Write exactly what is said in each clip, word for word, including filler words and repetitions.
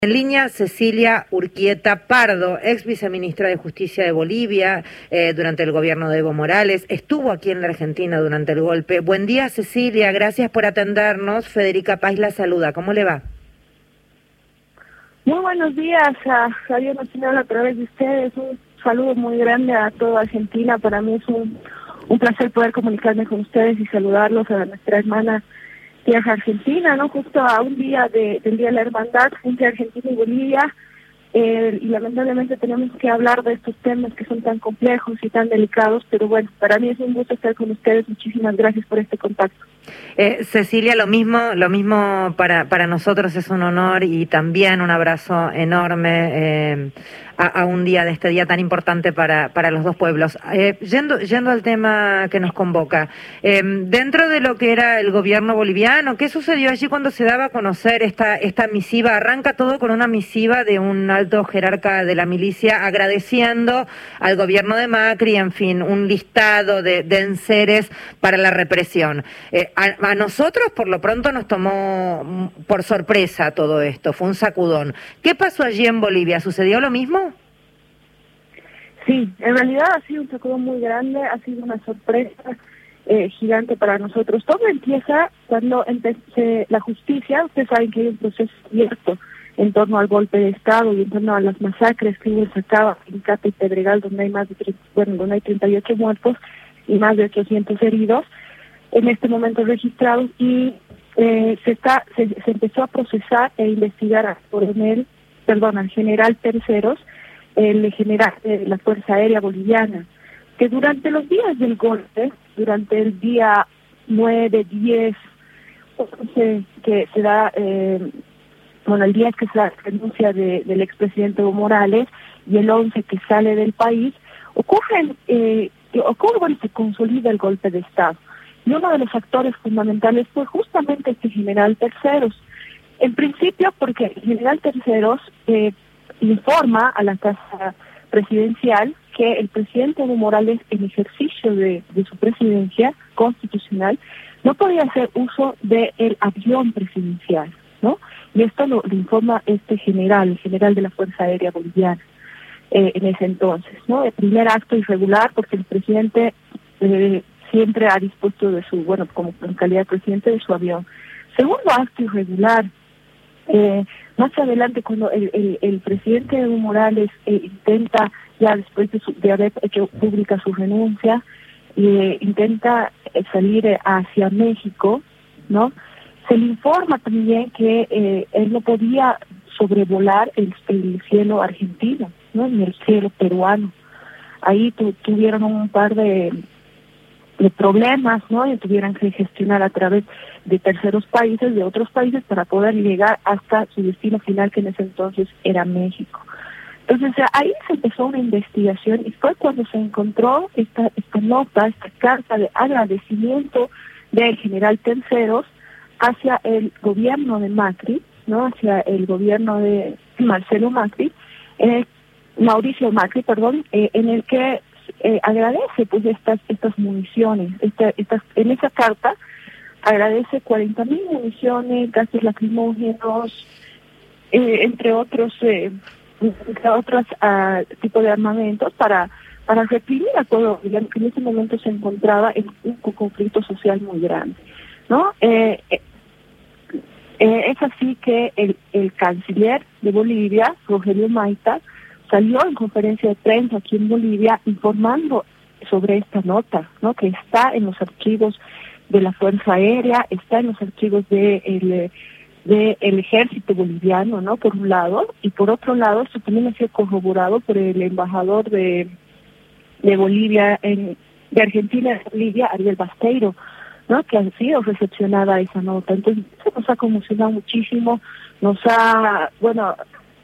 En línea, Cecilia Urquieta Pardo, ex viceministra de Justicia de Bolivia eh, durante el gobierno de Evo Morales, estuvo aquí en la Argentina durante el golpe. Buen día, Cecilia, gracias por atendernos. Federica Paz la saluda, ¿cómo le va? Muy buenos días a Radio Nacional a través de ustedes. Un saludo muy grande a toda Argentina. Para mí es un, un placer poder comunicarme con ustedes y saludarlos a nuestra hermana tierra argentina, ¿no? Justo a un día de, del Día de la Hermandad entre Argentina y Bolivia, eh, y lamentablemente tenemos que hablar de estos temas que son tan complejos y tan delicados, pero bueno, para mí es un gusto estar con ustedes. Muchísimas gracias por este contacto. Eh, Cecilia, lo mismo, lo mismo para para nosotros, es un honor y también un abrazo enorme eh, a, a un día de este día tan importante para para los dos pueblos. Eh, yendo yendo al tema que nos convoca, eh, dentro de lo que era el gobierno boliviano, ¿qué sucedió allí cuando se daba a conocer esta esta misiva? Arranca todo con una misiva de un alto jerarca de la milicia agradeciendo al gobierno de Macri, en fin, un listado de, de enseres para la represión. Eh, A, a nosotros, por lo pronto, nos tomó por sorpresa todo esto, fue un sacudón. ¿Qué pasó allí en Bolivia? ¿Sucedió lo mismo? Sí, en realidad ha sido un sacudón muy grande, ha sido una sorpresa eh, gigante para nosotros. Todo empieza cuando empecé la justicia. Ustedes saben que hay un proceso abierto en torno al golpe de Estado y en torno a las masacres que hubo en Sacaba, en Cata y Pedregal, donde hay más de bueno, donde hay treinta y ocho muertos y más de ochocientos heridos en este momento registrados, y eh, se está se, se empezó a procesar e investigar al coronel, perdón, al general Terceros, el general de la Fuerza Aérea Boliviana, que durante los días del golpe, durante el día nueve, diez, once, que se da, eh, bueno, el día que se da la renuncia de, del expresidente Evo Morales, y el once que sale del país, ocurren, eh, ocurre, bueno, se consolida el golpe de Estado. Y uno de los actores fundamentales fue justamente este general Terceros. En principio, porque el general Terceros eh, informa a la Casa Presidencial que el presidente Evo Morales, en ejercicio de, de su presidencia constitucional, no podía hacer uso del avión presidencial, ¿no? Y esto lo, lo informa este general, el general de la Fuerza Aérea Boliviana, eh, en ese entonces, ¿no? El primer acto irregular, porque el presidente Eh, siempre ha dispuesto de su, bueno, como en calidad de presidente, de su avión. Segundo acto irregular, eh, más adelante cuando el, el, el presidente Evo Morales eh, intenta, ya después de, su, de haber hecho pública su renuncia, eh, intenta eh, salir eh, hacia México, ¿no? Se le informa también que eh, él no podía sobrevolar el, el cielo argentino, ¿no? Ni el cielo peruano. Ahí tu, tuvieron un par de de problemas, ¿no? Y tuvieran que gestionar a través de terceros países, de otros países, para poder llegar hasta su destino final, que en ese entonces era México. Entonces ahí se empezó una investigación y fue cuando se encontró esta esta nota, esta carta de agradecimiento del general Terceros hacia el gobierno de Macri, ¿no? Hacia el gobierno de Marcelo Macri, eh, Mauricio Macri, perdón, eh, en el que Eh, agradece pues estas estas municiones. Esta, estas, en esa carta agradece cuarenta mil municiones, gases lacrimógenos, eh, entre otros eh, entre otros uh, tipos de armamentos para para reprimir a todo, digamos, que en ese momento se encontraba en un conflicto social muy grande, ¿no? Eh, eh, eh, es así que el, el canciller de Bolivia, Rogelio Maita, salió en conferencia de prensa aquí en Bolivia informando sobre esta nota, ¿no? Que está en los archivos de la Fuerza Aérea, está en los archivos de el, de el Ejército Boliviano, ¿no? Por un lado, y por otro lado, esto también ha sido corroborado por el embajador de de Bolivia, en, de Argentina en Bolivia, Ariel Basteiro, ¿no? Que ha sido recepcionada esa nota. Entonces, eso nos ha conmocionado muchísimo, nos ha, bueno,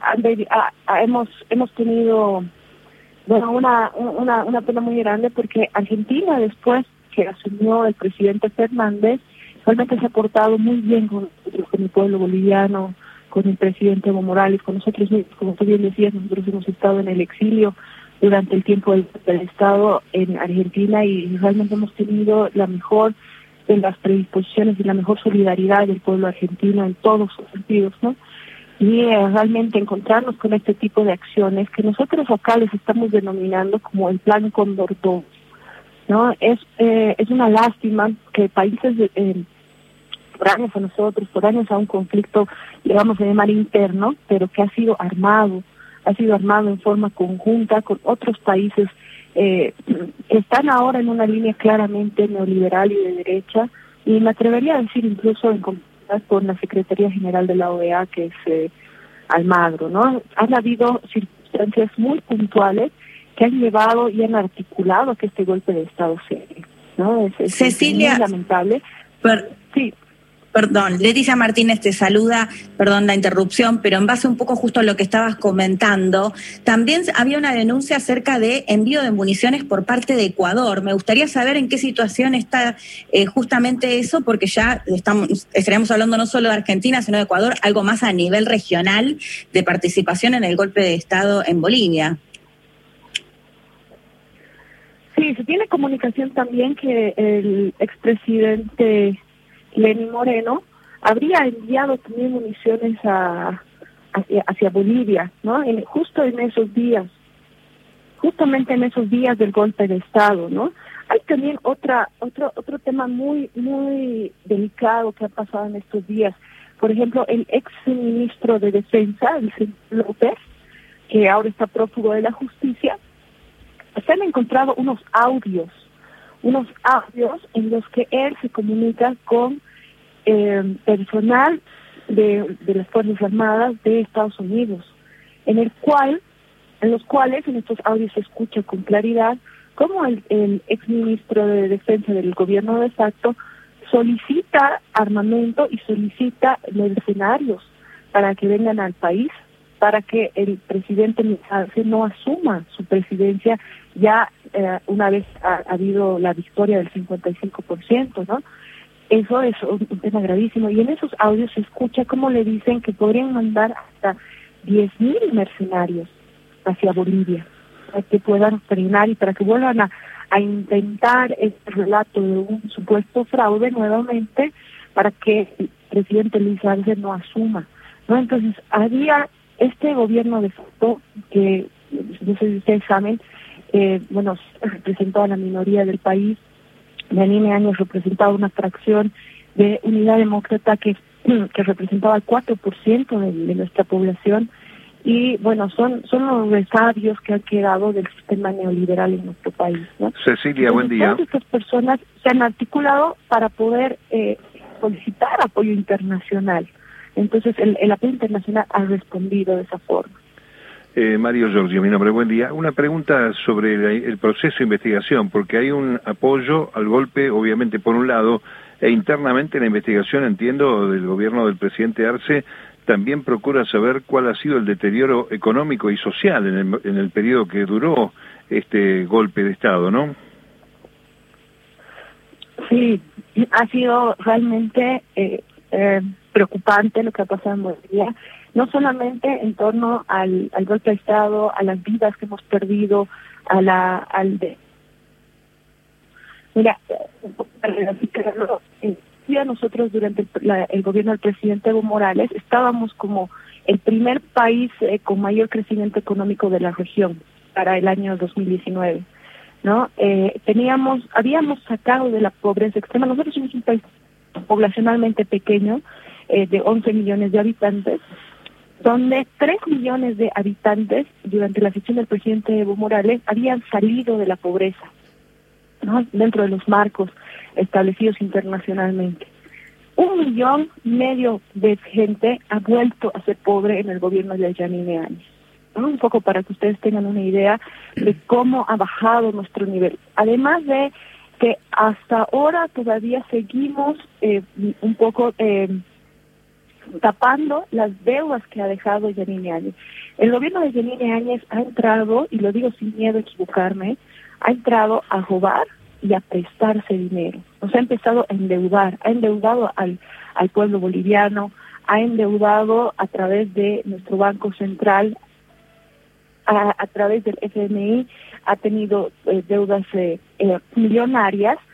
hemos hemos tenido bueno una una una pena muy grande, porque Argentina, después que asumió el presidente Fernández, realmente se ha portado muy bien con, con el pueblo boliviano, con el presidente Evo Morales, con nosotros, como tú bien decías, nosotros hemos estado en el exilio durante el tiempo del, del Estado en Argentina, y realmente hemos tenido la mejor de las predisposiciones y la mejor solidaridad del pueblo argentino en todos sus sentidos, ¿no? y eh, realmente encontrarnos con este tipo de acciones que nosotros acá les estamos denominando como el Plan Cóndor dos, ¿no? Es, eh, es una lástima que países eh, foráneos a nosotros, foráneos a un conflicto, le vamos a llamar interno, pero que ha sido armado, ha sido armado en forma conjunta con otros países eh, que están ahora en una línea claramente neoliberal y de derecha, y me atrevería a decir incluso en conformidad con la Secretaría General de la O E A, que es eh, Almagro, ¿no? Han habido circunstancias muy puntuales que han llevado y han articulado a que este golpe de Estado se dé, ¿no? Es, es, Cecilia, es muy lamentable. Per, sí. Perdón, Leticia Martínez te saluda, perdón la interrupción, pero en base un poco justo a lo que estabas comentando, también había una denuncia acerca de envío de municiones por parte de Ecuador. Me gustaría saber en qué situación está eh, justamente eso, porque ya estamos, estaríamos hablando no solo de Argentina, sino de Ecuador, algo más a nivel regional de participación en el golpe de Estado en Bolivia. Sí, se tiene comunicación también que el expresidente Lenín Moreno habría enviado también municiones a, hacia, hacia Bolivia, ¿no? En, justo en esos días, justamente en esos días del golpe de Estado, ¿no? Hay también otra, otro, otro tema muy, muy delicado que ha pasado en estos días. Por ejemplo, el ex ministro de Defensa, el señor López, que ahora está prófugo de la justicia, se han encontrado unos audios, unos audios en los que él se comunica con eh, personal de, de las Fuerzas Armadas de Estados Unidos, en el cual, en los cuales en estos audios se escucha con claridad cómo el, el exministro de Defensa del gobierno de facto solicita armamento y solicita mercenarios para que vengan al país, para que el presidente Arce no asuma su presidencia ya eh, una vez ha, ha habido la victoria del cincuenta y cinco por ciento, ¿no? Eso es un, un tema gravísimo. Y en esos audios se escucha cómo le dicen que podrían mandar hasta diez mil mercenarios hacia Bolivia, para que puedan frenar y para que vuelvan a, a intentar este relato de un supuesto fraude nuevamente, para que el presidente Luis Arce no asuma, ¿no? Entonces, había este gobierno de facto, que no sé si ustedes saben, eh, bueno, representó a la minoría del país. Yanine Áñez representaba una fracción de Unidad Demócrata que, que representaba el cuatro por ciento de, de nuestra población, y bueno, son son los resabios que han quedado del sistema neoliberal en nuestro país, ¿no? Cecilia, Entonces, buen día. todas estas personas se han articulado para poder eh, solicitar apoyo internacional. Entonces el, el apoyo internacional ha respondido de esa forma. Eh, Mario Giorgio, mi nombre, buen día. Una pregunta sobre la, el proceso de investigación, porque hay un apoyo al golpe, obviamente, por un lado, e internamente la investigación, entiendo, del gobierno del presidente Arce, también procura saber cuál ha sido el deterioro económico y social en el, en el periodo que duró este golpe de Estado, ¿no? Sí, ha sido realmente eh, eh, preocupante lo que ha pasado en Bolivia, no solamente en torno al, al golpe de Estado, a las vidas que hemos perdido, a la al de mira, para graficarlo, eh, nosotros durante el, la, el gobierno del presidente Evo Morales estábamos como el primer país eh, con mayor crecimiento económico de la región para el año dos mil diecinueve, ¿no? Eh, teníamos, habíamos sacado de la pobreza extrema. Nosotros somos un país poblacionalmente pequeño, eh, de once millones de habitantes, donde tres millones de habitantes durante la gestión del presidente Evo Morales habían salido de la pobreza, ¿no? Dentro de los marcos establecidos internacionalmente. Un millón y medio de gente ha vuelto a ser pobre en el gobierno de Yanine Áñez, ¿no? Un poco para que ustedes tengan una idea de cómo ha bajado nuestro nivel. Además de que hasta ahora todavía seguimos eh, un poco eh, tapando las deudas que ha dejado Yanine Áñez. El gobierno de Yanine Áñez ha entrado, y lo digo sin miedo a equivocarme, ha entrado a robar y a prestarse dinero. Nos ha empezado a endeudar, ha endeudado al, al pueblo boliviano, ha endeudado a través de nuestro Banco Central, a, a través del F M I, ha tenido eh, deudas eh, eh, millonarias,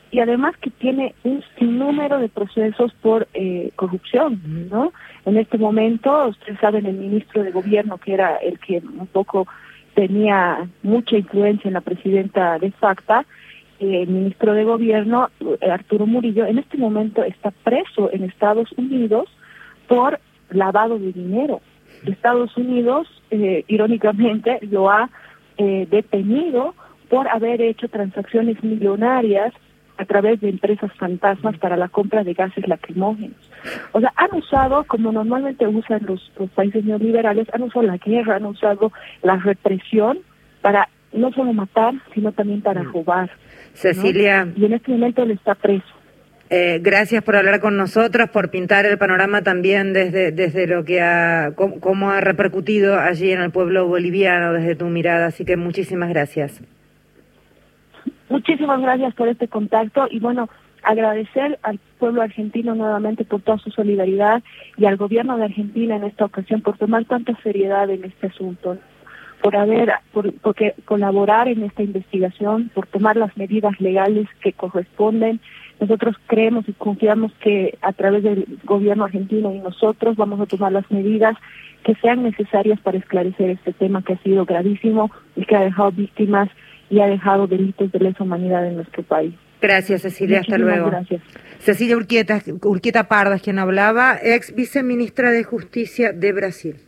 y además que tiene un sinnúmero de procesos por eh, corrupción, ¿no? En este momento, ustedes saben, el ministro de Gobierno, que era el que un poco tenía mucha influencia en la presidenta de FACTA, eh, el ministro de Gobierno, Arturo Murillo, en este momento está preso en Estados Unidos por lavado de dinero. Estados Unidos, eh, irónicamente, lo ha eh, detenido por haber hecho transacciones millonarias a través de empresas fantasmas para la compra de gases lacrimógenos. O sea, han usado, como normalmente usan los, los países neoliberales, han usado la guerra, han usado la represión para no solo matar, sino también para robar. Cecilia. ¿no? Y en este momento él está preso. Eh, gracias por hablar con nosotros, por pintar el panorama también desde desde lo que ha, cómo, cómo ha repercutido allí en el pueblo boliviano, desde tu mirada. Así que muchísimas gracias. Muchísimas gracias por este contacto y bueno, agradecer al pueblo argentino nuevamente por toda su solidaridad y al gobierno de Argentina en esta ocasión por tomar tanta seriedad en este asunto, por haber, por porque colaborar en esta investigación, por tomar las medidas legales que corresponden. Nosotros creemos y confiamos que a través del gobierno argentino y nosotros vamos a tomar las medidas que sean necesarias para esclarecer este tema que ha sido gravísimo y que ha dejado víctimas y ha dejado delitos de lesa humanidad en nuestro país. Gracias, Cecilia. Muchísimas hasta luego. Gracias. Cecilia Urquieta, Urquieta Pardas, quien hablaba, ex viceministra de Justicia de Brasil.